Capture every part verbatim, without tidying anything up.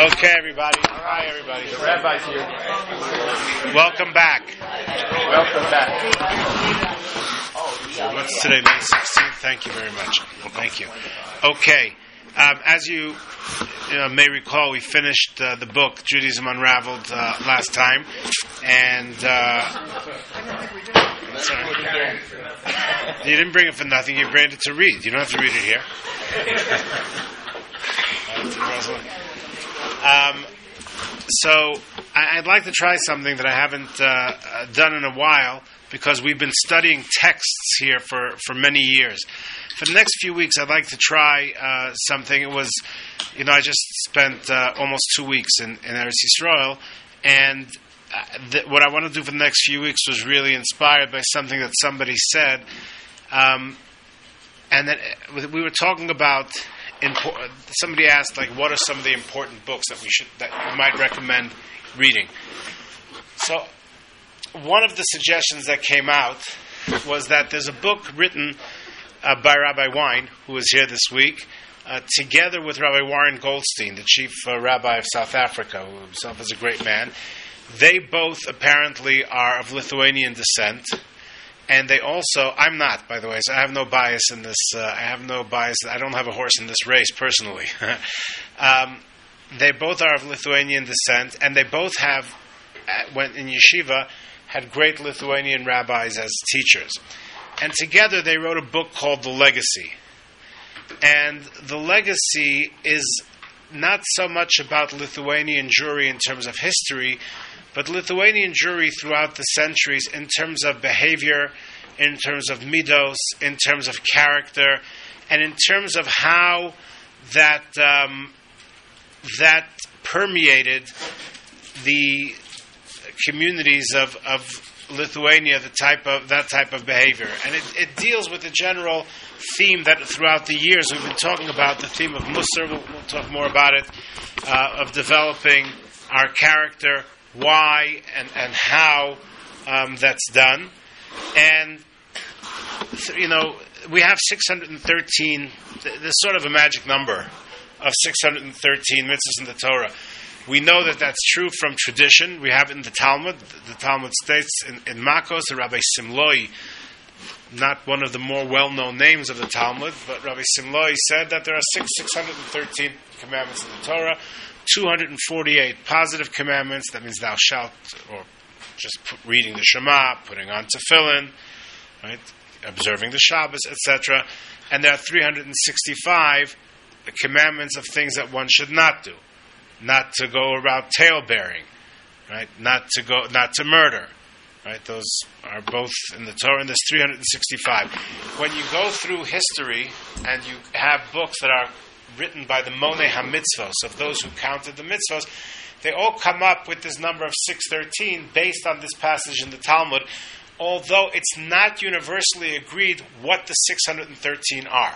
Okay, everybody. Hi, everybody. The rabbi's here. Welcome back. Welcome back. What's today, May sixteenth? Thank you very much. Well, thank you. Okay. Um, as you, you know, may recall, we finished uh, the book, Judaism Unraveled, uh, last time. And, uh, sorry. You didn't bring it for nothing. You brought it to read. You don't have to read it here. Um, so I, I'd like to try something that I haven't uh, done in a while, because we've been studying texts here for, for many years. For the next few weeks, I'd like to try uh, something. It was, you know, I just spent uh, almost two weeks in, in Eretz Yisrael, and uh, th- what I want to do for the next few weeks was really inspired by something that somebody said, um, and that we were talking about. Impo- somebody asked, like, what are some of the important books that we should that we might recommend reading? So, one of the suggestions that came out was that there's a book written uh, by Rabbi Wein, who was here this week, uh, together with Rabbi Warren Goldstein, the chief uh, rabbi of South Africa, who himself is a great man. They both apparently are of Lithuanian descent. And they also, I'm not, by the way, so I have no bias in this, uh, I have no bias, I don't have a horse in this race, personally. um, they both are of Lithuanian descent, and they both have, uh, when in yeshiva, had great Lithuanian rabbis as teachers. And together they wrote a book called The Legacy. And The Legacy is not so much about Lithuanian Jewry in terms of history, but Lithuanian Jewry throughout the centuries in terms of behavior, in terms of midos, in terms of character, and in terms of how that um, that permeated the communities of, of Lithuania, the type of that type of behavior. And it, it deals with the general theme that throughout the years we've been talking about, the theme of Musar. We'll, we'll talk more about it, uh, of developing our character, why and, and how um, that's done. And, you know, we have six hundred thirteen, there's sort of a magic number of six hundred thirteen mitzvahs in the Torah. We know that that's true from tradition. We have it in the Talmud. The Talmud states in, in Makos, the Rabbi Simloi, not one of the more well-known names of the Talmud, but Rabbi Simloi said that there are six, 613 commandments in the Torah, two hundred forty-eight positive commandments, that means thou shalt, or just reading the Shema, putting on tefillin, right, observing the Shabbos, et cetera. And there are three hundred sixty-five commandments of things that one should not do. Not to go around tale-bearing, right, not to go, not to murder, right, those are both in the Torah, and there's three hundred sixty-five. When you go through history, and you have books that are written by the Monei HaMitzvos, of those who counted the mitzvos, they all come up with this number of six hundred thirteen based on this passage in the Talmud, although it's not universally agreed what the six hundred thirteen are.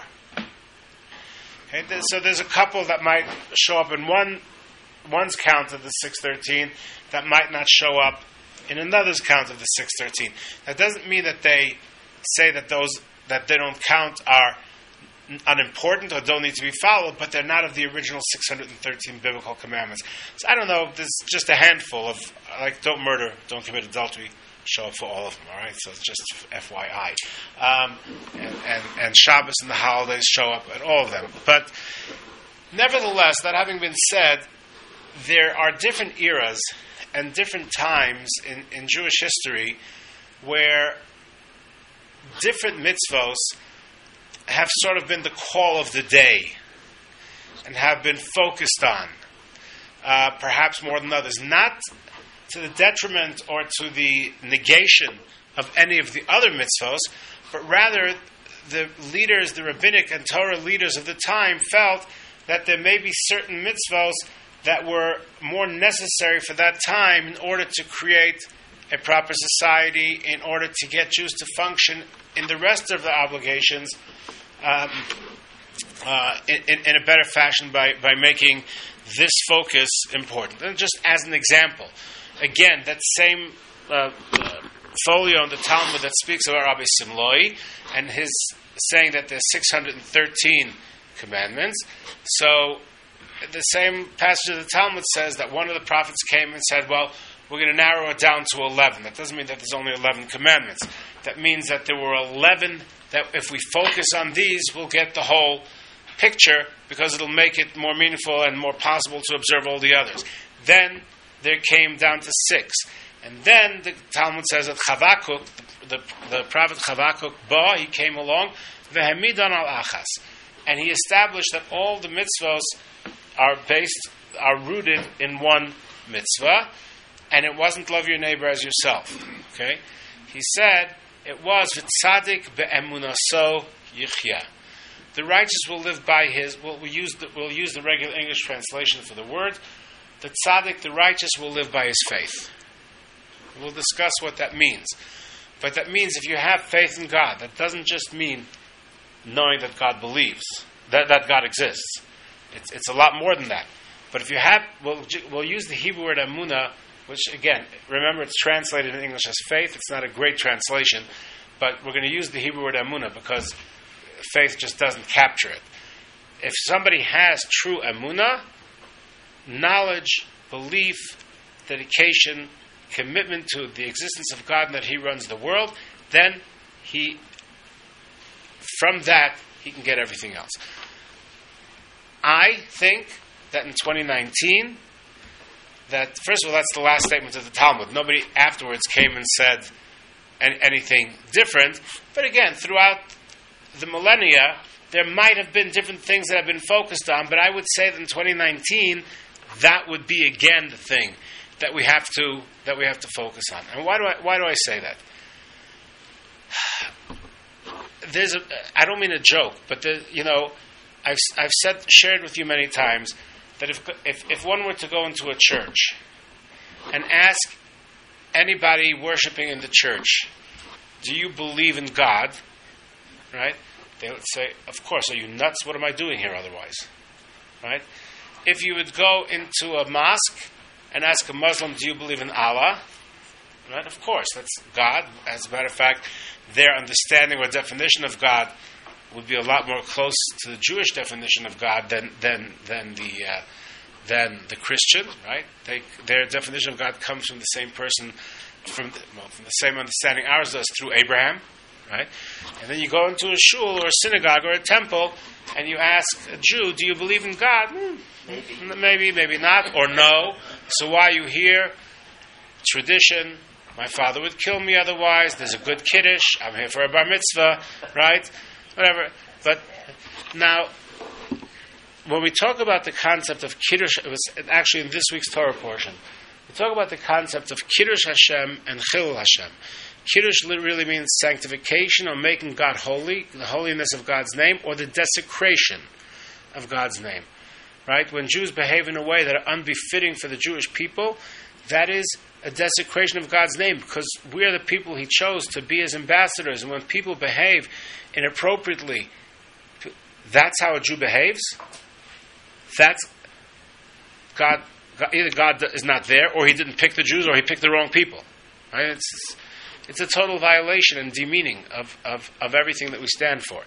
Okay, so there's a couple that might show up in one one's count of the six hundred thirteen that might not show up in another's count of the six hundred thirteen. That doesn't mean that they say that those that they don't count are unimportant or don't need to be followed, but they're not of the original six hundred thirteen biblical commandments. So I don't know, there's just a handful of, like, don't murder, don't commit adultery, show up for all of them, all right? So it's just F Y I. Um, and, and, and Shabbos and the holidays show up at all of them. But nevertheless, that having been said, there are different eras and different times in, in Jewish history where different mitzvos have sort of been the call of the day and have been focused on, uh, perhaps more than others, not to the detriment or to the negation of any of the other mitzvos, but rather the leaders, the rabbinic and Torah leaders of the time felt that there may be certain mitzvos that were more necessary for that time in order to create a proper society, in order to get Jews to function in the rest of their obligations um, uh, in, in a better fashion by, by making this focus important. And just as an example, again, that same uh, uh, folio in the Talmud that speaks about Rabbi Simloi and his saying that there's six hundred thirteen commandments. So the same passage of the Talmud says that one of the prophets came and said, well, we're going to narrow it down to eleven. That doesn't mean that there's only eleven commandments. That means that there were eleven, that if we focus on these, we'll get the whole picture, because it'll make it more meaningful and more possible to observe all the others. Then there came down to six. And then the Talmud says that Chavakuk, the, the, the prophet Chavakuk, Ba, he came along, Vehemidon al Achas. And he established that all the mitzvahs are based, are rooted in one mitzvah, and it wasn't love your neighbor as yourself. Okay? He said it was v'tzadik be'emunaso yichya. The righteous will live by his. Well, we use the, we'll use the regular English translation for the word. The tzaddik, the righteous, will live by his faith. We'll discuss what that means. But that means if you have faith in God, that doesn't just mean knowing that God believes, that, that God exists. It's, it's a lot more than that. But if you have, we'll, we'll use the Hebrew word emunah, which again, remember it's translated in English as faith. It's not a great translation, but we're going to use the Hebrew word emunah because faith just doesn't capture it. If somebody has true emunah, knowledge, belief, dedication, commitment to the existence of God and that He runs the world, then he, from that, he can get everything else. I think that in twenty nineteen, that, first of all, that's the last statement of the Talmud. Nobody afterwards came and said any, anything different. But again, throughout the millennia, there might have been different things that have been focused on, but I would say that in twenty nineteen, that would be again the thing that we have to that we have to focus on. And why do I why do I say that? There's a I don't mean a joke, but the, you know, I've I've said shared with you many times that if if if one were to go into a church and ask anybody worshiping in the church, do you believe in God? Right? They would say, of course. Are you nuts? What am I doing here otherwise? Right? If you would go into a mosque and ask a Muslim, do you believe in Allah? Right? Of course, that's God. As a matter of fact, their understanding or definition of God would be a lot more close to the Jewish definition of God than than than the uh, than the Christian. Right? They, their definition of God comes from the same person, from the, well, from the same understanding ours does through Abraham. Right? And then you go into a shul or a synagogue or a temple and you ask a Jew, do you believe in God? Hmm, maybe, maybe not, or no. So why are you here? Tradition. My father would kill me otherwise. There's a good kiddush. I'm here for a bar mitzvah. Right? Whatever. But now, when we talk about the concept of kiddush, it was actually in this week's Torah portion, we talk about the concept of kiddush Hashem and chilul Hashem. Kiddush really means sanctification or making God holy, the holiness of God's name, or the desecration of God's name. Right? When Jews behave in a way that are unbefitting for the Jewish people, that is a desecration of God's name, because we are the people He chose to be His ambassadors. And when people behave inappropriately, that's how a Jew behaves. That's God. God either God is not there, or He didn't pick the Jews, or He picked the wrong people. Right? It's It's a total violation and demeaning of, of, of everything that we stand for.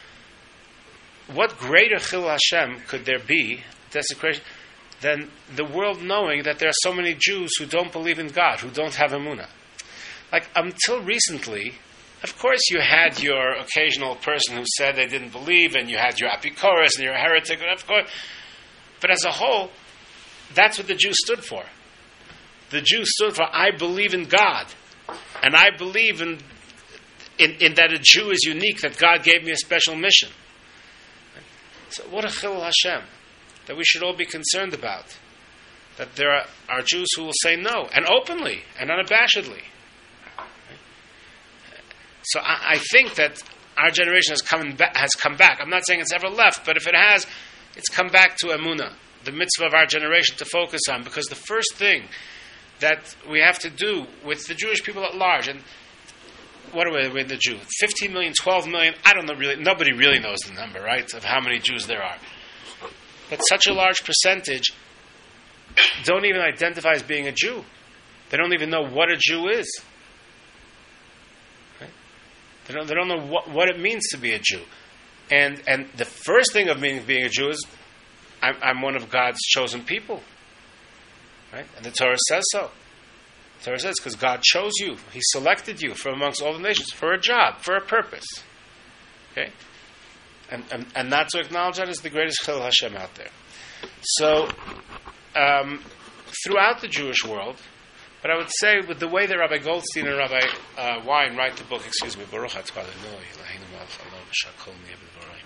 What greater chilul Hashem could there be, desecration, than the world knowing that there are so many Jews who don't believe in God, who don't have emunah? Like, until recently, of course you had your occasional person who said they didn't believe, and you had your apikoros and your heretic, and of course, but as a whole, that's what the Jew stood for. The Jew stood for, I believe in God. And I believe in, in in that a Jew is unique, that God gave me a special mission. So what a chilul Hashem that we should all be concerned about. That there are, are Jews who will say no, and openly, and unabashedly. So I, I think that our generation has come, ba- has come back. I'm not saying it's ever left, but if it has, it's come back to emunah, the mitzvah of our generation to focus on. Because the first thing that we have to do with the Jewish people at large, and what are we with the Jew? fifteen million, twelve million, I don't know really, nobody really knows the number, right, of how many Jews there are. But such a large percentage don't even identify as being a Jew. They don't even know what a Jew is. Right? They don't, they don't know what, what it means to be a Jew. And and the first thing of being, being a Jew is I'm, I'm one of God's chosen people. Right? And the Torah says so. The Torah says because God chose you. He selected you from amongst all the nations for a job, for a purpose. Okay? And, and, and not to acknowledge that is the greatest Chil Hashem out there. So, um, throughout the Jewish world, but I would say with the way that Rabbi Goldstein and Rabbi uh, Wein write the book, excuse me, Baruch Atah Eloi, Eloheinu Melech Haolam v'Shakol Mi'eved V'Roi.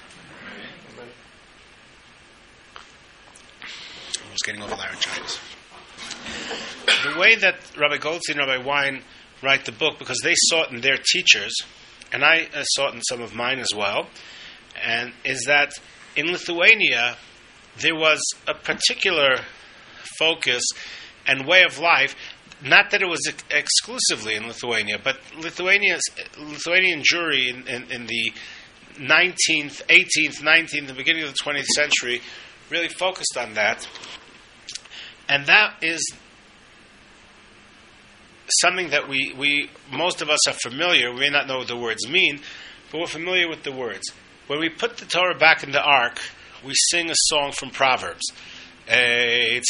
I was getting over laryngitis. The way that Rabbi Goldstein and Rabbi Wein write the book, because they saw it in their teachers, and I uh, saw it in some of mine as well, and is that in Lithuania there was a particular focus and way of life. Not that it was ex- exclusively in Lithuania, but Lithuania's, Lithuanian Jewry in, in, in the nineteenth, eighteenth, nineteenth, the beginning of the twentieth century really focused on that. And that is something that we, we most of us are familiar. We may not know what the words mean, but we're familiar with the words. When we put the Torah back in the Ark, we sing a song from Proverbs. That's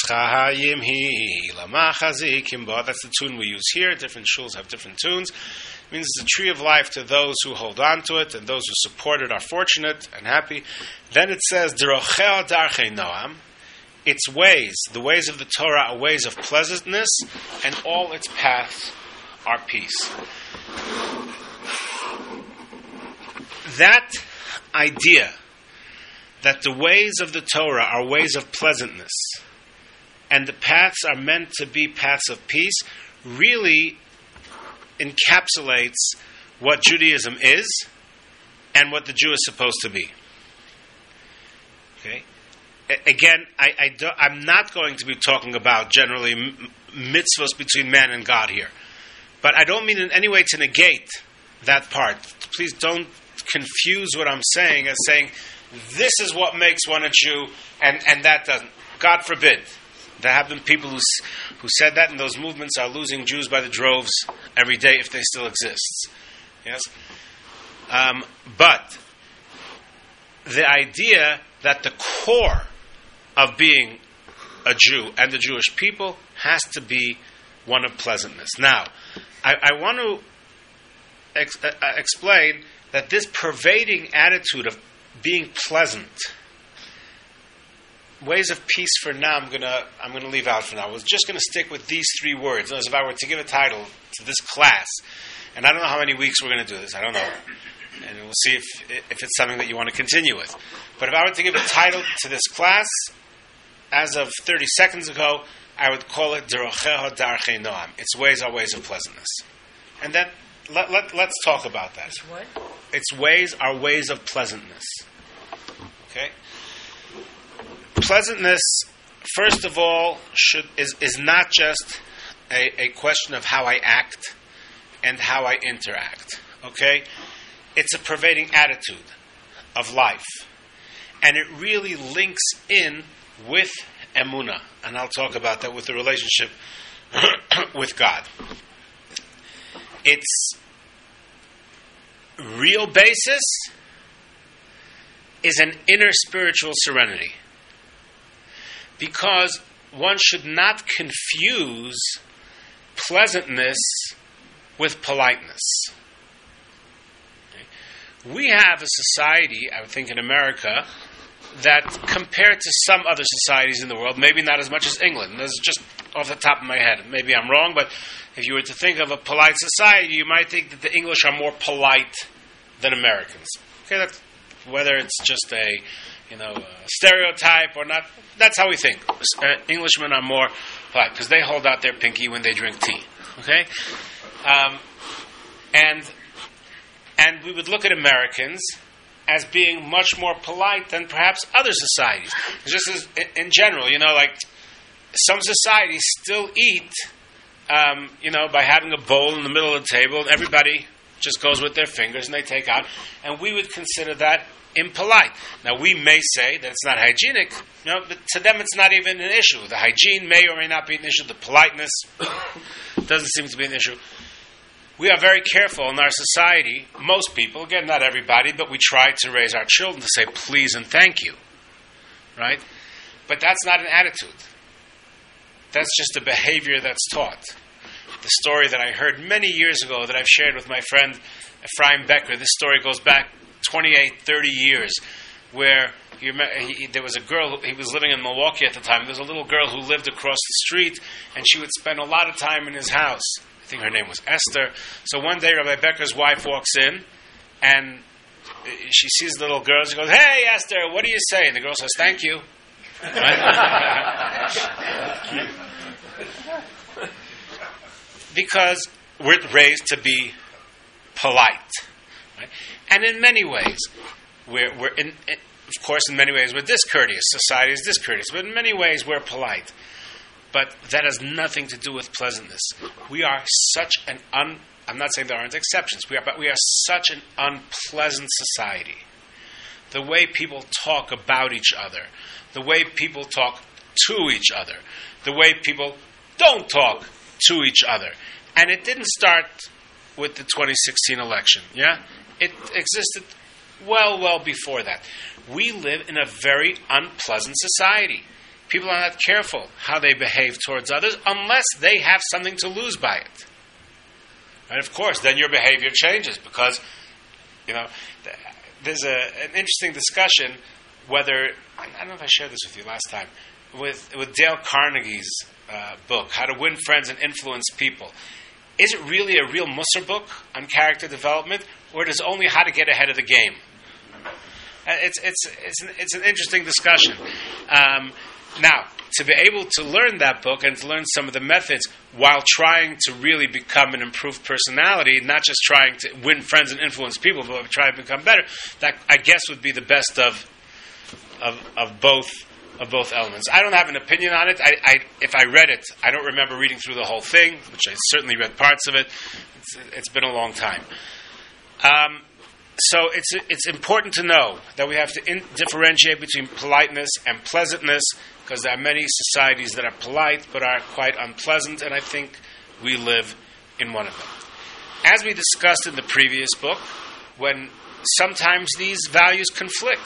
the tune we use here. Different shuls have different tunes. It means it's a tree of life to those who hold on to it, and those who support it are fortunate and happy. Then it says, Derochel darchei noam. Its ways, the ways of the Torah, are ways of pleasantness, and all its paths are peace. That idea that the ways of the Torah are ways of pleasantness and the paths are meant to be paths of peace really encapsulates what Judaism is and what the Jew is supposed to be. Okay? A- again, I, I do, I'm not going to be talking about generally m- mitzvahs between man and God here. But I don't mean in any way to negate that part. Please don't confuse what I'm saying as saying this is what makes one a Jew, and, and that doesn't. God forbid. There have been people who who said that, and those movements are losing Jews by the droves every day if they still exist. Yes, um, but the idea that the core of being a Jew and the Jewish people has to be one of pleasantness. Now, I, I want to ex- uh, explain that this pervading attitude of being pleasant, ways of peace for now, I'm gonna I'm gonna leave out for now. I was just gonna stick with these three words. As if I were to give a title to this class, and I don't know how many weeks we're gonna do this. I don't know, and we'll see if if it's something that you want to continue with. But if I were to give a title to this class, as of thirty seconds ago, I would call it Derocheho Darchei Noam. Its ways are ways of pleasantness, and then let, let let's talk about that. It's what? Its ways are ways of pleasantness. Okay? Pleasantness, first of all, should is, is not just a, a question of how I act and how I interact. Okay? It's a pervading attitude of life. And it really links in with emunah. And I'll talk about that with the relationship with God. Its real basis is an inner spiritual serenity. Because one should not confuse pleasantness with politeness. Okay? We have a society, I would think in America, that compared to some other societies in the world, maybe not as much as England. This is just off the top of my head. Maybe I'm wrong, but if you were to think of a polite society, you might think that the English are more polite than Americans. Okay, that's, whether it's just a you know a stereotype or not, that's how we think. Uh, Englishmen are more polite because they hold out their pinky when they drink tea. Okay, um, and and we would look at Americans as being much more polite than perhaps other societies. Just as in general, you know, like some societies still eat, um, you know, by having a bowl in the middle of the table, and everybody just goes with their fingers and they take out, and we would consider that impolite. Now, we may say that it's not hygienic, you know, but to them it's not even an issue. The hygiene may or may not be an issue. The politeness doesn't seem to be an issue. We are very careful in our society, most people, again, not everybody, but we try to raise our children to say please and thank you, right? But that's not an attitude. That's just a behavior that's taught. The story that I heard many years ago that I've shared with my friend Ephraim Becker, this story goes back twenty-eight, thirty years, where he, he, there was a girl, he was living in Milwaukee at the time, there was a little girl who lived across the street, and she would spend a lot of time in his house. I think her name was Esther. So one day Rabbi Becker's wife walks in, and she sees the little girl, she goes, "Hey Esther, what do you say?" And the girl says, "Thank you." Right? Because we're raised to be polite, right? And in many ways, we're, we're in, in, of course, in many ways, we're discourteous. Society is discourteous, but in many ways, we're polite. But that has nothing to do with pleasantness. We are such an un. I'm not saying there aren't exceptions. We are, but we are such an unpleasant society. The way people talk about each other, the way people talk to each other, the way people don't talk to each other. And it didn't start with the twenty sixteen election, yeah? It existed well, well before that. We live in a very unpleasant society. People are not careful how they behave towards others unless they have something to lose by it. And of course, then your behavior changes because, you know, there's a, an interesting discussion whether, I don't know if I shared this with you last time, with, with Dale Carnegie's uh, book, How to Win Friends and Influence People. Is it really a real Musar book on character development, or is it only how to get ahead of the game? Uh, it's, it's, it's, an, it's an interesting discussion. Um, now, to be able to learn that book and to learn some of the methods while trying to really become an improved personality, not just trying to win friends and influence people, but try to become better, that I guess would be the best of of, of both of both elements. I don't have an opinion on it. I, I, if I read it, I don't remember reading through the whole thing, which I certainly read parts of it. It's, it's been a long time. Um, so it's it's important to know that we have to in, differentiate between politeness and pleasantness, because there are many societies that are polite but are quite unpleasant, and I think we live in one of them. As we discussed in the previous book, when sometimes these values conflict,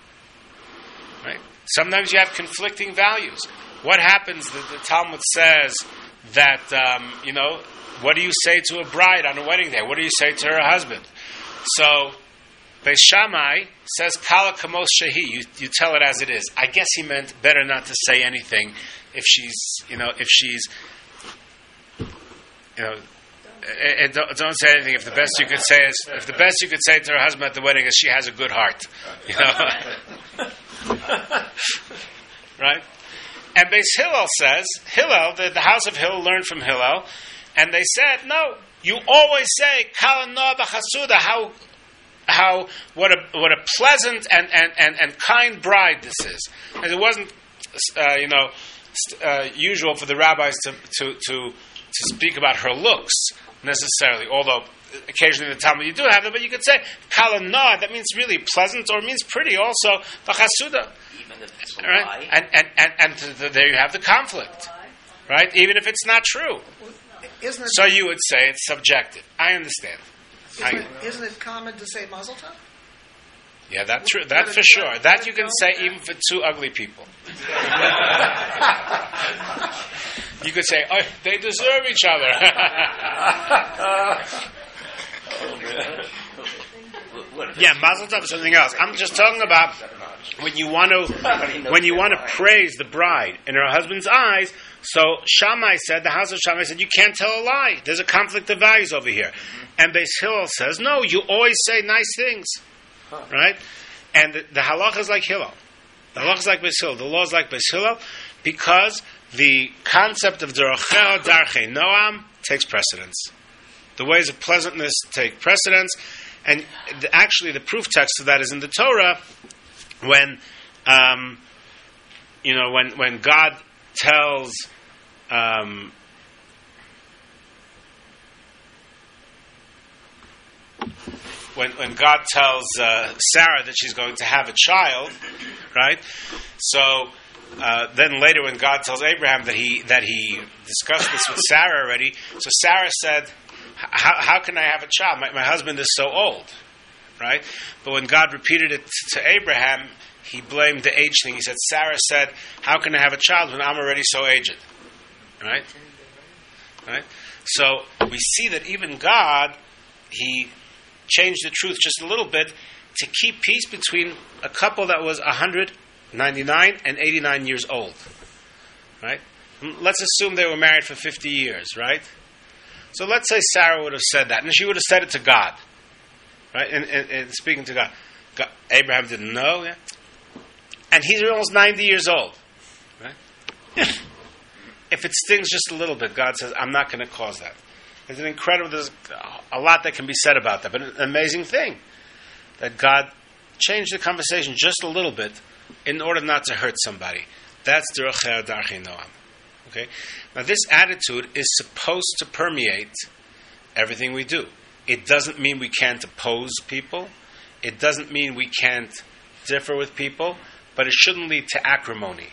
right? Sometimes you have conflicting values. What happens? The, the Talmud says that, um, you know, what do you say to a bride on a wedding day? What do you say to her husband? So, Beis Shammai says, Kala kamos shehi, you, you tell it as it is. I guess he meant better not to say anything if she's, you know, if she's, you know, and don't, don't say anything if the best you could say is, if the best you could say to her husband at the wedding is she has a good heart. You know? Right? And Beis Hillel says, Hillel, the, the house of Hillel learned from Hillel, and they said, no, you always say, Kala noah b'chasuda, how, how, what a, what a pleasant and, and, and, and kind bride this is. And it wasn't, uh, you know, uh, usual for the rabbis to, to, to, to speak about her looks, necessarily, although occasionally in the Talmud you do have it, but you could say Kala noah, that means really pleasant, or means pretty also, b'chasuda. Even if it's a right? lie. And, and, and, and to the, there you have the conflict. Right? Even if it's not true. Isn't it, So you would say it's subjective. I understand. isn't, I, it, isn't it common to say Mazel Tov? yeah, that's true. That for sure. That you can say even for two ugly people. You could say, oh, they deserve each other. Yeah, Mazel Tov is something else. I'm just talking about when you want to when you want to praise the bride in her husband's eyes. So Shammai said, the house of Shammai said, you can't tell a lie. There's a conflict of values over here. And Beis Hillel says, no, you always say nice things, right? And the, the halacha is like Hillel. The halacha is like Beis Hillel. The law is like Beis Hillel because the concept of Dorocheo Darchei Noam takes precedence. The ways of pleasantness take precedence. And the, actually, the proof text of that is in the Torah, when, um, you know, when when God tells, um, when when God tells uh, Sarah that she's going to have a child, right? So uh, then later, when God tells Abraham that he that he discussed this with Sarah already, so Sarah said, How, how can I have a child? My, my husband is so old, right? But when God repeated it to Abraham, he blamed the age thing. He said, Sarah said, how can I have a child when I'm already so aged? Right? Right? So we see that even God, he changed the truth just a little bit to keep peace between a couple that was one hundred ninety-nine and eighty-nine years old. Right? Let's assume they were married for fifty years, right? So let's say Sarah would have said that, and she would have said it to God. Right? And, and, and speaking to God. God. Abraham didn't know, yeah? And he's almost ninety years old. Right? If it stings just a little bit, God says, I'm not going to cause that. It's an incredible, there's a lot that can be said about that, but an amazing thing that God changed the conversation just a little bit in order not to hurt somebody. That's Derech Darchei Noam. Okay? Now this attitude is supposed to permeate everything we do. It doesn't mean we can't oppose people. It doesn't mean we can't differ with people, but it shouldn't lead to acrimony.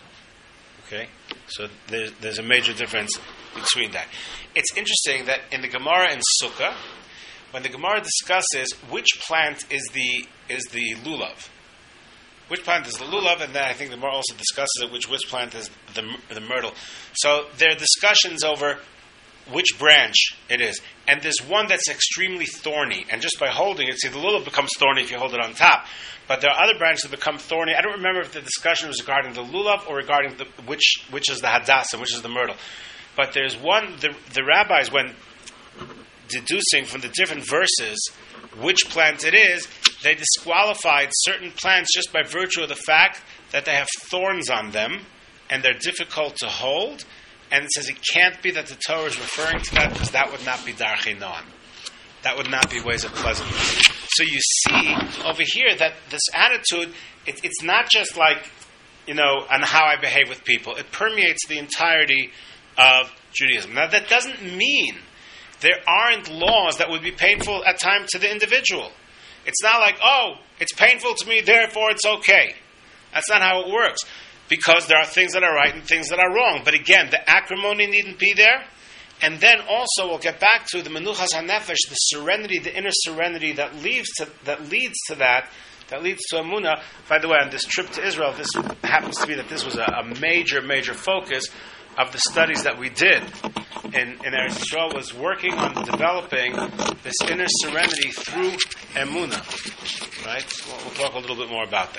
Okay? So there's, there's a major difference between that. It's interesting that in the Gemara in Sukkah, when the Gemara discusses which plant is the is the lulav, which plant is the lulav, and then I think the Gemara also discusses it, which which plant is the the myrtle. So there are discussions over which branch it is, and there's one that's extremely thorny, and just by holding it, see, the lulav becomes thorny if you hold it on top, but there are other branches that become thorny. I don't remember if the discussion was regarding the lulav or regarding the, which which is the hadassah, which is the myrtle. But there's one, the, the rabbis, when deducing from the different verses which plant it is, they disqualified certain plants just by virtue of the fact that they have thorns on them and they're difficult to hold. And it says it can't be that the Torah is referring to that because that would not be Darchei Noam. That would not be ways of pleasantness. So you see over here that this attitude, it, it's not just like, you know, on how I behave with people. It permeates the entirety of Judaism. Now that doesn't mean there aren't laws that would be painful at times to the individual. It's not like, oh, it's painful to me, therefore it's okay. That's not how it works. Because there are things that are right and things that are wrong. But again, the acrimony needn't be there. And then also, we'll get back to the menuchas hanefesh, the serenity, the inner serenity that leads to that leads to that, that leads to emunah. By the way, on this trip to Israel, this happens to be that this was a, a major, major focus of the studies that we did in, in Eretz Yisrael, was working on developing this inner serenity through emunah. Right? We'll, we'll talk a little bit more about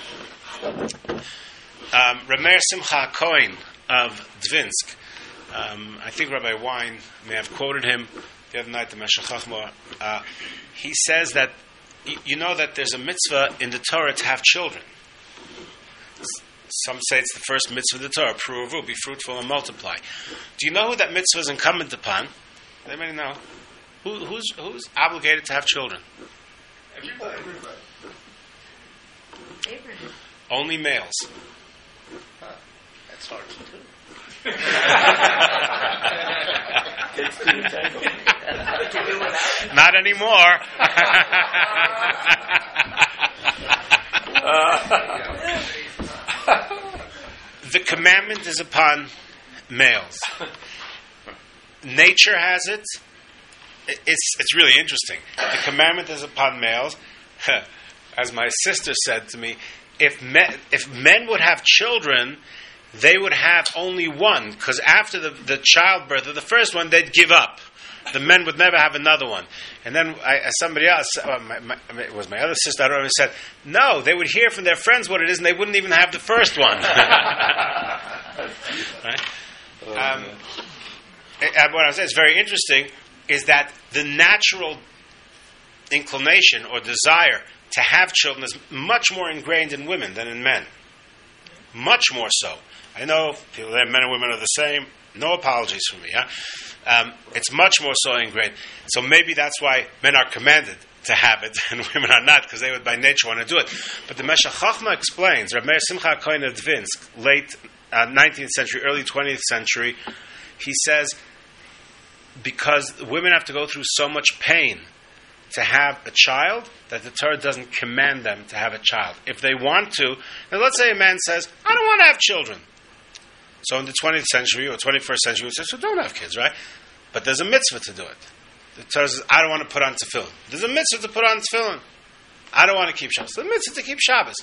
that. Um, Rameir Simcha Cohen of Dvinsk, um, I think Rabbi Wein may have quoted him the other night, the Meshech Chochmah. Uh, he says that y- you know that there's a mitzvah in the Torah to have children. Some say it's the first mitzvah of the Torah, Pruvu, be fruitful and multiply. Do you know who that mitzvah is incumbent upon? Does anybody know? Who, who's, who's obligated to have children? Everybody. Abraham. Only males. Huh. That's hard to do. Not anymore. The commandment is upon males. Nature has it. It's it's really interesting. The commandment is upon males. As my sister said to me, if men, if men would have children, they would have only one, because after the, the childbirth of the first one, they'd give up. The men would never have another one. And then I, somebody else, uh, my, my, it was my other sister, I don't know, said, no, they would hear from their friends what it is, and they wouldn't even have the first one. Right? Um, and what I was saying is very interesting, is that the natural inclination or desire to have children is much more ingrained in women than in men. Much more so. I know people that men and women are the same. No apologies from me. Huh? Um, it's much more so ingrained. So maybe that's why men are commanded to have it and women are not, because they would by nature want to do it. But the Meshech Chochmah explains, Rabbi Meir Simcha Cohen of Dvinsk, late uh, nineteenth century, early twentieth century, he says, because women have to go through so much pain to have a child, that the Torah doesn't command them to have a child. If they want to, now let's say a man says, I don't want to have children. So in the twentieth century or twenty-first century, we say, so don't have kids, right? But there's a mitzvah to do it. The Torah says, I don't want to put on tefillin. There's a mitzvah to put on tefillin. I don't want to keep Shabbos. There's a mitzvah to keep Shabbos.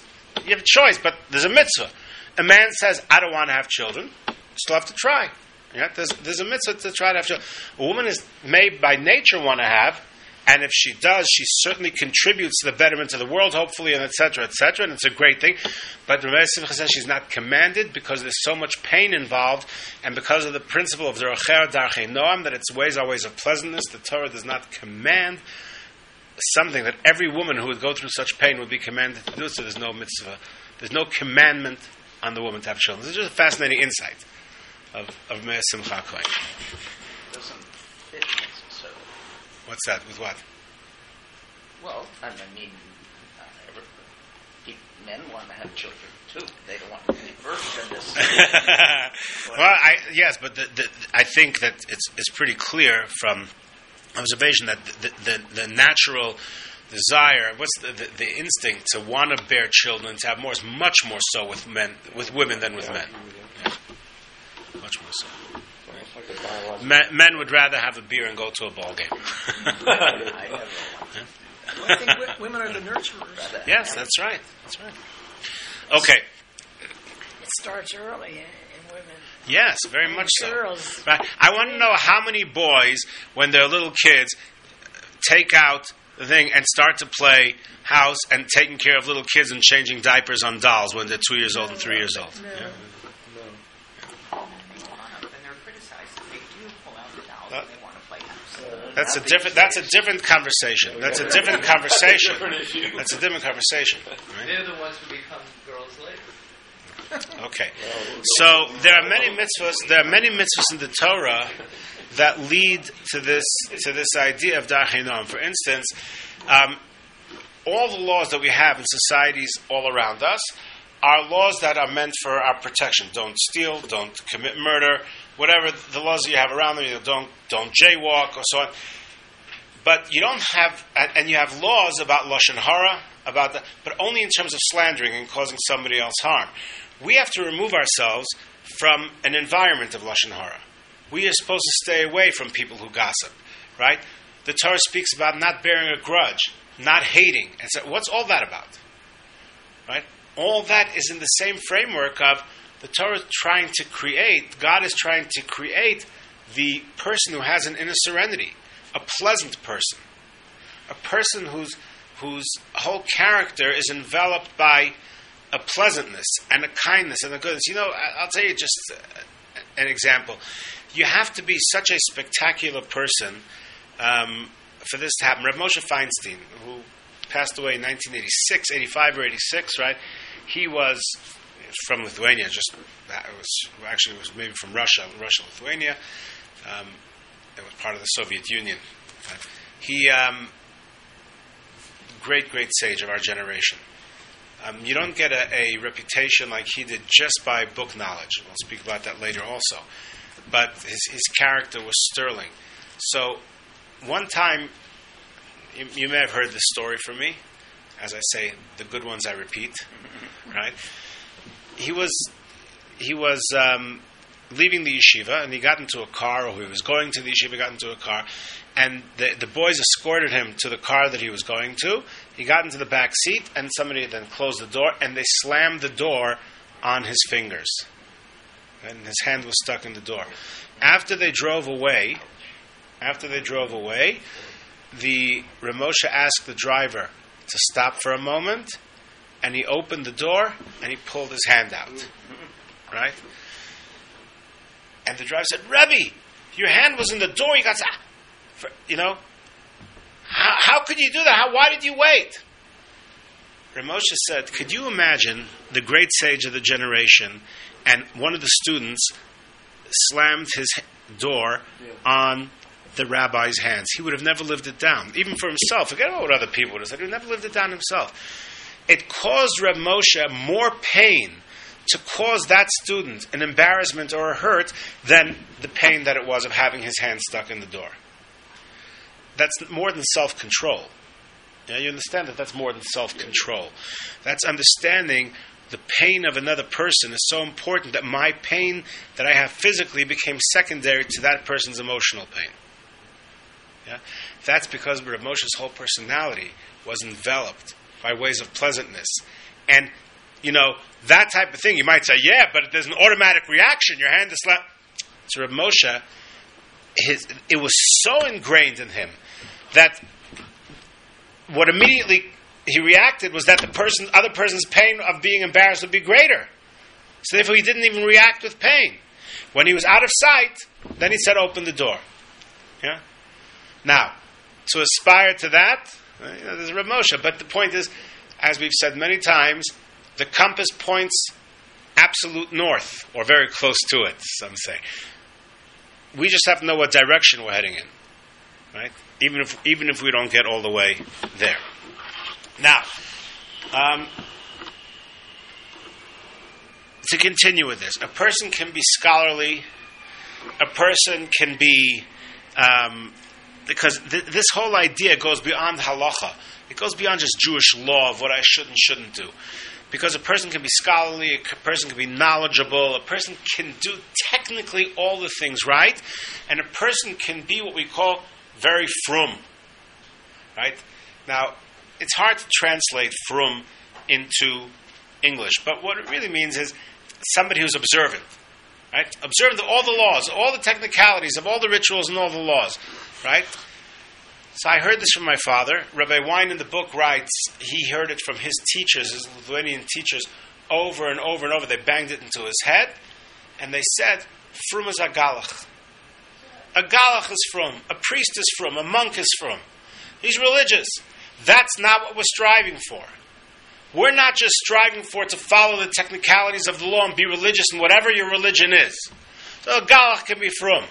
You have a choice, but there's a mitzvah. A man says, I don't want to have children. You still have to try. Yeah? There's, there's a mitzvah to try to have children. A woman is made by nature want to have, and if she does, she certainly contributes to the betterment of the world, hopefully, and et cetera, et cetera, and it's a great thing. But Rebbe Simcha says she's not commanded because there's so much pain involved, and because of the principle of Zerocher Darchei Noam, that its ways are ways of pleasantness, the Torah does not command something that every woman who would go through such pain would be commanded to do, so there's no mitzvah. There's no commandment on the woman to have children. This is just a fascinating insight of, of Meir Simcha Kohen. Doesn't fit necessarily. What's that? With what? Well, I mean, uh, every, pe- men want to have children too. They don't want to be birthed in this. Well, I, yes, but the, the, I think that it's it's pretty clear from observation that the the, the natural desire, what's the, the, the instinct to want to bear children, to have more, is much more so with men, with women than with men. Yeah. Much more so. Men, men would rather have a beer and go to a ball game. I never Well, I think w- women are the nurturers. Yes, that's right. That's right. Okay. It starts early in, in women. Yes, very much so. Girls. Right. I want to know how many boys, when they're little kids, take out the thing and start to play house and taking care of little kids and changing diapers on dolls when they're two years old and three years old. No. Yeah. That- That's a different. That's a different conversation. That's a different conversation. That's a different conversation. Right? They're the ones who become girls later. Okay. So there are many mitzvahs. There are many mitzvahs in the Torah that lead to this to this idea of Darchei Noam. For instance, um, all the laws that we have in societies all around us are laws that are meant for our protection. Don't steal. Don't commit murder. Whatever the laws you have around them, you know, don't don't jaywalk or so on. But you don't have, and, and you have laws about lashon hara, about that, but only in terms of slandering and causing somebody else harm. We have to remove ourselves from an environment of lashon hara. We are supposed to stay away from people who gossip, right? The Torah speaks about not bearing a grudge, not hating, and so what's all that about, right? All that is in the same framework of the Torah is trying to create, God is trying to create the person who has an inner serenity, a pleasant person, a person whose whose whole character is enveloped by a pleasantness and a kindness and a goodness. You know, I'll tell you just an example. You have to be such a spectacular person um, for this to happen. Reb Moshe Feinstein, who passed away in nineteen eighty-six, eighty-five or eighty-six, right? He was from Lithuania, just it was actually it was maybe from Russia, Russia, Lithuania. Um, it was part of the Soviet Union. He, um, great, great sage of our generation. Um, you don't get a, a reputation like he did just by book knowledge. We'll speak about that later also. But his, his character was sterling. So one time, you, you may have heard this story from me. As I say, the good ones I repeat. Right? He was he was um, leaving the yeshiva, and he got into a car, or he was going to the yeshiva, got into a car, and the, the boys escorted him to the car that he was going to. He got into the back seat, and somebody then closed the door, and they slammed the door on his fingers. And his hand was stuck in the door. After they drove away, after they drove away, the Reb Moshe asked the driver to stop for a moment, and he opened the door, and he pulled his hand out. Right? And the driver said, Rebbe, your hand was in the door, you got, ah, for, you know, how, how could you do that? How, why did you wait? Reb Moshe said, could you imagine the great sage of the generation, and one of the students slammed his door on the rabbi's hands? He would have never lived it down, even for himself. Forget about what other people would have said. He would have never lived it down himself. It caused Reb Moshe more pain to cause that student an embarrassment or a hurt than the pain that it was of having his hand stuck in the door. That's more than self-control. Yeah, you understand that that's more than self-control. That's understanding the pain of another person is so important that my pain that I have physically became secondary to that person's emotional pain. Yeah? That's because Reb Moshe's whole personality was enveloped by ways of pleasantness. And you know, that type of thing. You might say, yeah, but there's an automatic reaction. Your hand is slapped. To Reb Moshe, his, it was so ingrained in him that what immediately he reacted was that the person, other person's pain of being embarrassed would be greater. So therefore he didn't even react with pain. When he was out of sight, then he said, open the door. Yeah. Now, to aspire to that, you know, there's Reb Moshe. But the point is, as we've said many times, the compass points absolute north, or very close to it, some say. We just have to know what direction we're heading in. Right? Even if even if we don't get all the way there. Now, um, to continue with this, a person can be scholarly, a person can be, um, because th- this whole idea goes beyond halacha. It goes beyond just Jewish law of what I should and shouldn't do. Because a person can be scholarly, a person can be knowledgeable, a person can do technically all the things right, and a person can be what we call very frum. Right? Now, it's hard to translate frum into English, but what it really means is somebody who's observant. Right? Observant of all the laws, all the technicalities of all the rituals and all the laws. Right? So I heard this from my father. Rabbi Wein in the book writes, he heard it from his teachers, his Lithuanian teachers, over and over and over. They banged it into his head, and they said, frum is a galach. A galach is frum. A priest is frum. A monk is frum. He's religious. That's not what we're striving for. We're not just striving for to follow the technicalities of the law and be religious in whatever your religion is. So a galach can be frum.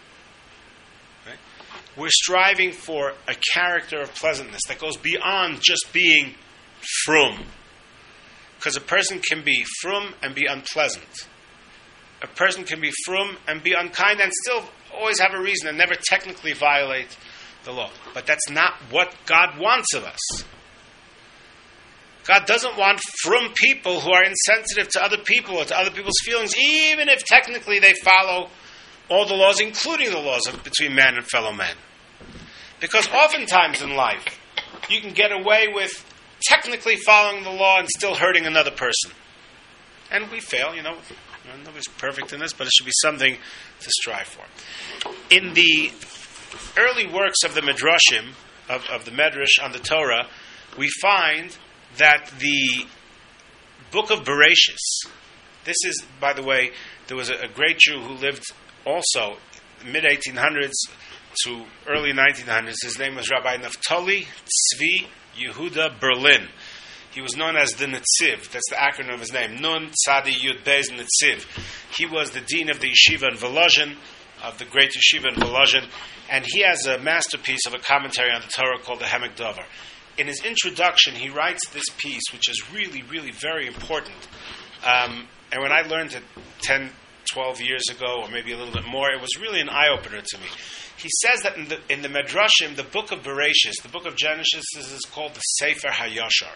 We're striving for a character of pleasantness that goes beyond just being frum. Because a person can be frum and be unpleasant. A person can be frum and be unkind and still always have a reason and never technically violate the law. But that's not what God wants of us. God doesn't want frum people who are insensitive to other people or to other people's feelings, even if technically they follow all the laws, including the laws of, between man and fellow man. Because oftentimes in life, you can get away with technically following the law and still hurting another person. And we fail, you know. Nobody's perfect in this, but it should be something to strive for. In the early works of the Midrashim, of, of the Medrash on the Torah, we find that the book of Bereshis, this is, by the way, there was a, a great Jew who lived also mid eighteen hundreds to early nineteen hundreds. His name was Rabbi Naftali Tzvi Yehuda Berlin. He was known as the Netziv. That's the acronym of his name. Nun Tzadi Yud Beis Netziv. He was the dean of the yeshiva in Volozhin, of the great yeshiva in Volozhin, and he has a masterpiece of a commentary on the Torah called the Hemek Dover. In his introduction, he writes this piece, which is really, really very important. Um, and when I learned it ten, twelve years ago, or maybe a little bit more, it was really an eye-opener to me. He says that in the, in the Medrashim, the book of Bereshis, the book of Genesis, is called the Sefer HaYashar.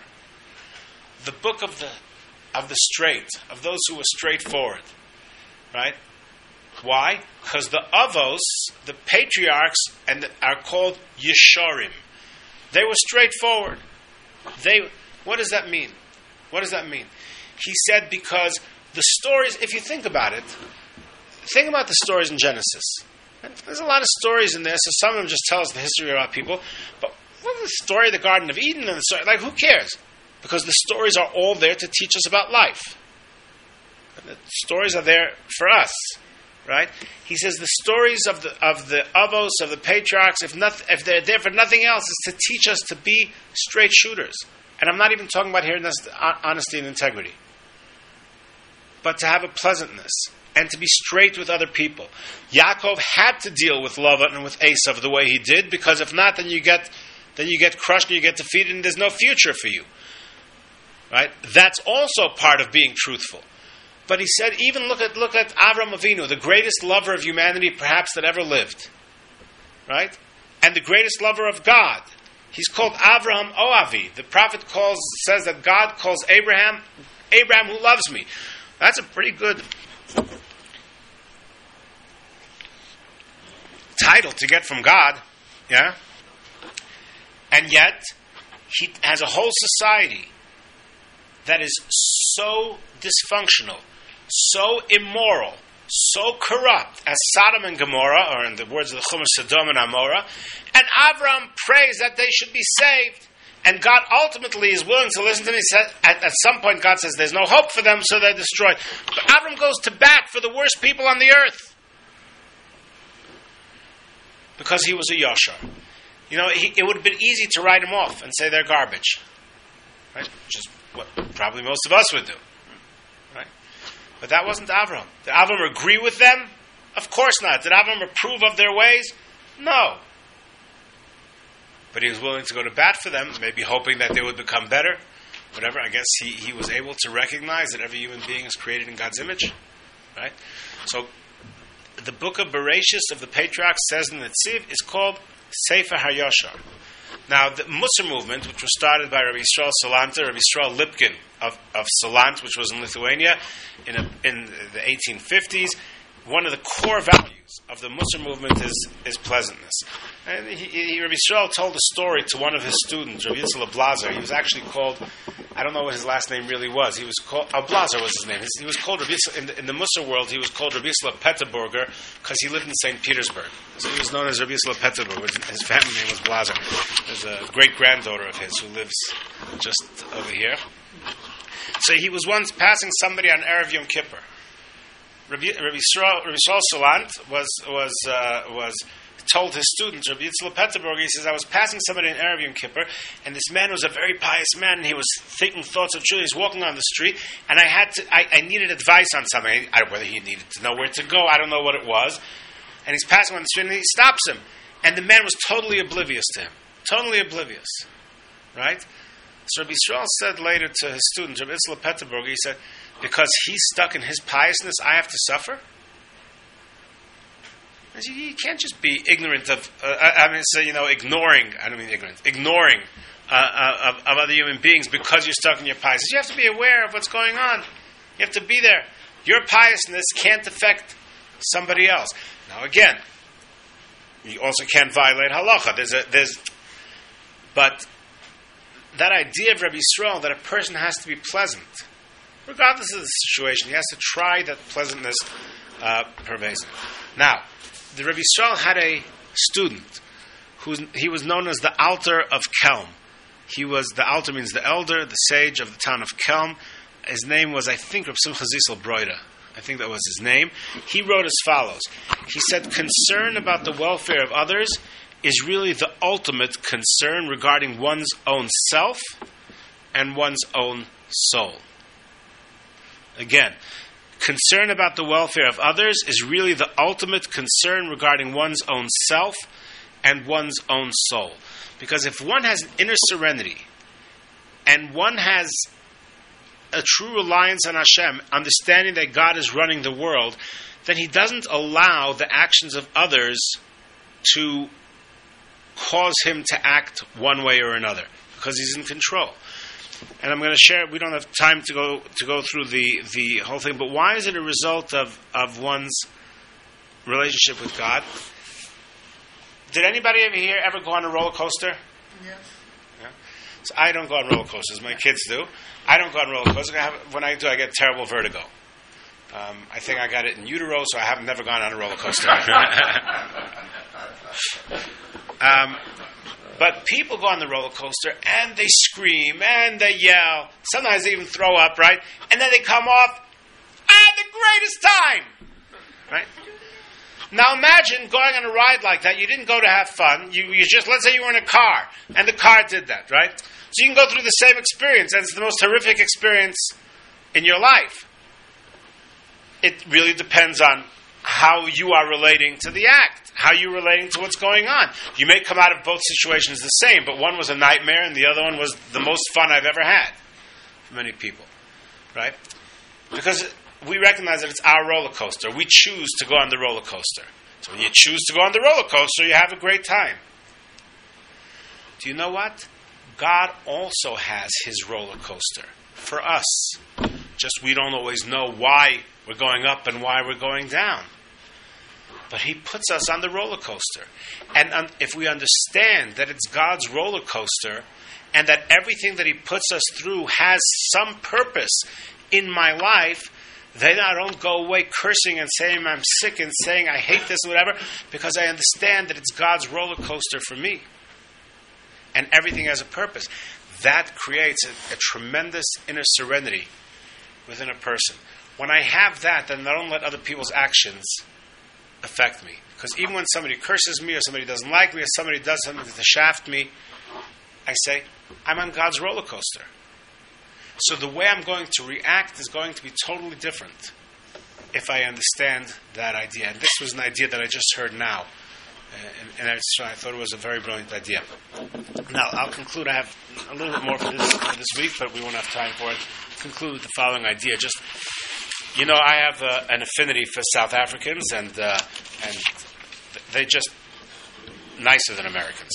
The book of the of the straight, of those who were straightforward. Right? Why? Because the Avos, the patriarchs, and the, are called Yesharim. They were straightforward. They. What does that mean? What does that mean? He said because the stories, if you think about it, think about the stories in Genesis. There's a lot of stories in there, so some of them just tell us the history about people. But what is the story of the Garden of Eden and the story? Like, who cares? Because the stories are all there to teach us about life. The stories are there for us, right? He says the stories of the of the avos, of the patriarchs, if not, if they're there for nothing else, is to teach us to be straight shooters. And I'm not even talking about here honesty and integrity, but to have a pleasantness and to be straight with other people. Yaakov had to deal with Lavan and with Esav the way he did, because if not, then you get then you get crushed and you get defeated, and there's no future for you. Right? That's also part of being truthful. But he said, even look at look at Avram Avinu, the greatest lover of humanity perhaps that ever lived. Right? And the greatest lover of God. He's called Avraham Oavi. The prophet calls says that God calls Abraham, Abraham who loves me. That's a pretty good title to get from God. Yeah? And yet, he has a whole society that is so dysfunctional, so immoral, so corrupt as Sodom and Gomorrah, or in the words of the Chumash, Sodom and Amorah, and Avram prays that they should be saved. And God ultimately is willing to listen to them. He said, at, at some point, God says, there's no hope for them, so they're destroyed. But Avram goes to bat for the worst people on the earth. Because he was a Yashar. You know, he, it would have been easy to write him off and say they're garbage. Right? Which is what probably most of us would do. Right? But that wasn't Avram. Did Avram agree with them? Of course not. Did Avram approve of their ways? No. But he was willing to go to bat for them, maybe hoping that they would become better. Whatever. I guess he, he was able to recognize that every human being is created in God's image. Right? So, the book of Bereshis of the Patriarchs says in the Tziv is called Sefer HaYashar. Now, the Musar movement, which was started by Rabbi Yisrael Salanter, Rabbi Yisrael Lipkin of, of Salant, which was in Lithuania in, a, in the eighteen fifties, one of the core values of the Musar movement is, is pleasantness. And he, he, Rabbi Yisrael told a story to one of his students, Rabbi Yitzhak Blazer. He was actually called, I don't know what his last name really was. He was called, oh, Blazer was his name. His, he was called, Rabbi Yitzhak, in, the, in the Musar world, he was called Rabbi Yitzhak Peterburger because he lived in Saint Petersburg. So he was known as Rabbi Yitzhak Peterburger. His family name was Blazer. There's a great-granddaughter of his who lives just over here. So he was once passing somebody on Erev Yom Kippur. Rabbi, Rabbi Yisrael, Rabbi Yisrael Salant was was uh, was told his students, Rabbi Yitzhak Peterburg, he says, I was passing somebody in Erev Yom Kippur, and this man was a very pious man, and he was thinking thoughts of truth. He was walking on the street, and I had to, I, I needed advice on something. I, I, whether he needed to know where to go, I don't know what it was. And he's passing on the street, and he stops him, and the man was totally oblivious to him, totally oblivious, right? So Rabbi Yisrael said later to his students, Rabbi Yitzhak Peterburg, he said, because he's stuck in his piousness, I have to suffer? You can't just be ignorant of, uh, I mean, so, you know, ignoring, I don't mean ignorant, ignoring uh, uh, of, of other human beings because you're stuck in your piousness. You have to be aware of what's going on. You have to be there. Your piousness can't affect somebody else. Now, again, you also can't violate halacha. There's a, there's, but that idea of Rabbi Yisrael that a person has to be pleasant, regardless of the situation, he has to try that pleasantness uh, pervasive. Now, the Rabbi Yisrael had a student who he was known as the Alter of Kelm. He was, the Alter means the elder, the sage of the town of Kelm. His name was, I think, Reb Simcha Zisel Broida. I think that was his name. He wrote as follows. He said, concern about the welfare of others is really the ultimate concern regarding one's own self and one's own soul. Again, concern about the welfare of others is really the ultimate concern regarding one's own self and one's own soul. Because if one has inner serenity and one has a true reliance on Hashem, understanding that God is running the world, then he doesn't allow the actions of others to cause him to act one way or another, because he's in control. And I'm going to share, we don't have time to go to go through the, the whole thing, but why is it a result of, of one's relationship with God? Did anybody ever here ever go on a roller coaster? Yes. Yeah? So I don't go on roller coasters. My kids do. I don't go on roller coasters. I have, when I do, I get terrible vertigo. Um, I think I got it in utero, so I have never gone on a roller coaster. um, But people go on the roller coaster and they scream and they yell. Sometimes they even throw up, right? And then they come off at the greatest time, right? Now imagine going on a ride like that. You didn't go to have fun. You, you just, let's say you were in a car and the car did that, right? So you can go through the same experience, and it's the most horrific experience in your life. It really depends on how you are relating to the act, how you're relating to what's going on. You may come out of both situations the same, but one was a nightmare and the other one was the most fun I've ever had for many people, right? Because we recognize that it's our roller coaster. We choose to go on the roller coaster. So when you choose to go on the roller coaster, you have a great time. Do you know what? God also has his roller coaster for us. Just we don't always know why we're going up and why we're going down. But he puts us on the roller coaster. And um, if we understand that it's God's roller coaster and that everything that he puts us through has some purpose in my life, then I don't go away cursing and saying I'm sick and saying I hate this or whatever, because I understand that it's God's roller coaster for me. And everything has a purpose. That creates a, a tremendous inner serenity within a person. When I have that, then I don't let other people's actions affect me. Because even when somebody curses me, or somebody doesn't like me, or somebody does something to shaft me, I say, I'm on God's roller coaster. So the way I'm going to react is going to be totally different if I understand that idea. And this was an idea that I just heard now. Uh, and, and I thought it was a very brilliant idea. Now, I'll conclude. I have a little bit more for this, for this week, but we won't have time for it. Conclude with the following idea. Just, you know, I have uh, an affinity for South Africans, and uh, and they just nicer than Americans.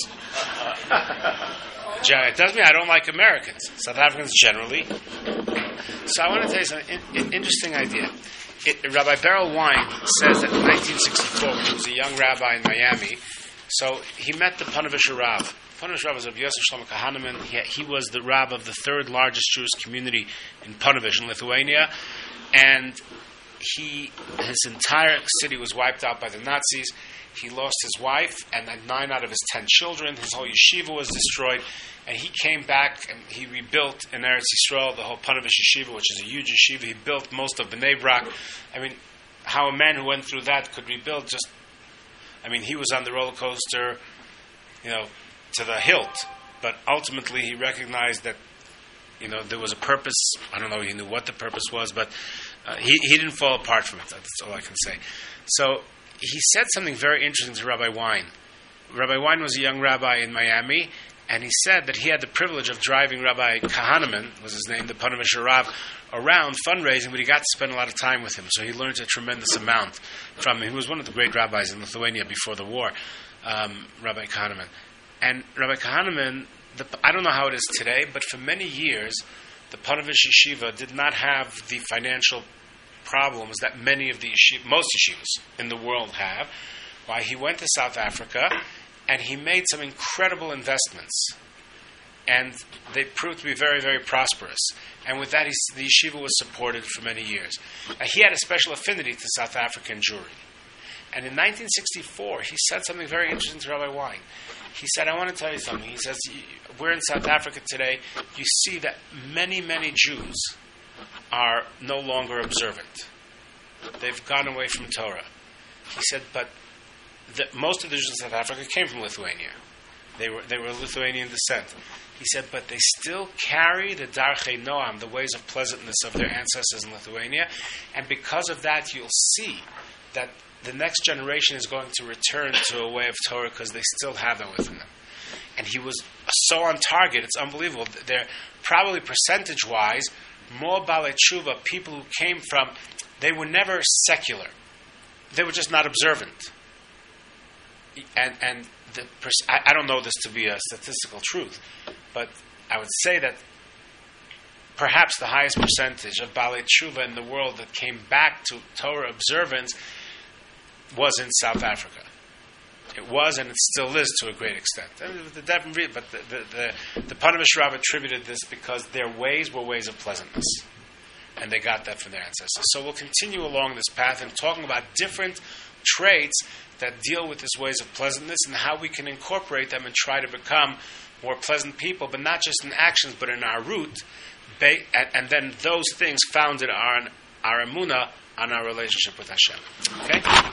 It doesn't mean I don't like Americans. South Africans generally. So I want to tell you something, an interesting idea. It, Rabbi Beryl Wine says that in nineteen sixty-four, when he was a young rabbi in Miami, so he met the Ponevezher Rav. Ponevezher Rav was Rabbi Yosef Shlomo Kahaneman. He, he was the Rav of the third largest Jewish community in Ponevezh, in Lithuania, and he his entire city was wiped out by the Nazis. He lost his wife and nine out of his ten children. His whole yeshiva was destroyed. And he came back and he rebuilt in Eretz Yisrael the whole Ponevezh Yeshiva, which is a huge yeshiva. He built most of Bnei Brak. I mean, how a man who went through that could rebuild just... I mean, he was on the roller coaster, you know, to the hilt. But ultimately he recognized that, you know, there was a purpose. I don't know he knew what the purpose was, but uh, he, he didn't fall apart from it. That's all I can say. So... he said something very interesting to Rabbi Wine. Rabbi Wine was a young rabbi in Miami, and he said that he had the privilege of driving Rabbi Kahaneman, was his name, the Ponevezher Rav, around fundraising, but he got to spend a lot of time with him, so he learned a tremendous amount from him. He was one of the great rabbis in Lithuania before the war, um, Rabbi Kahaneman. And Rabbi Kahaneman, the, I don't know how it is today, but for many years, the Ponevezh Yeshiva did not have the financial problems that many of the yeshiva, most yeshivas in the world have. Why he went to South Africa and he made some incredible investments, and they proved to be very, very prosperous. And with that, he, the yeshiva was supported for many years. Uh, he had a special affinity to South African Jewry. And in nineteen sixty-four, he said something very interesting to Rabbi Wine. He said, I want to tell you something. He says, we're in South Africa today. You see that many, many Jews are no longer observant. They've gone away from Torah. He said, but the, most of the Jews in South Africa came from Lithuania. They were they were Lithuanian descent. He said, but they still carry the Darchei Noam, the ways of pleasantness of their ancestors in Lithuania, and because of that, you'll see that the next generation is going to return to a way of Torah because they still have that within them. And he was so on target, it's unbelievable. They're probably percentage-wise more Balei Tshuva, people who came from, they were never secular. They were just not observant. And and the pers- I, I don't know this to be a statistical truth, but I would say that perhaps the highest percentage of Balei Tshuva in the world that came back to Torah observance was in South Africa. It was, and it still is to a great extent. I mean, the, the, but the, the, the, the Ponevezher Rav attributed this because their ways were ways of pleasantness. And they got that from their ancestors. So we'll continue along this path and talking about different traits that deal with these ways of pleasantness and how we can incorporate them and try to become more pleasant people, but not just in actions, but in our root. And, and then those things founded our, our emunah on our relationship with Hashem. Okay?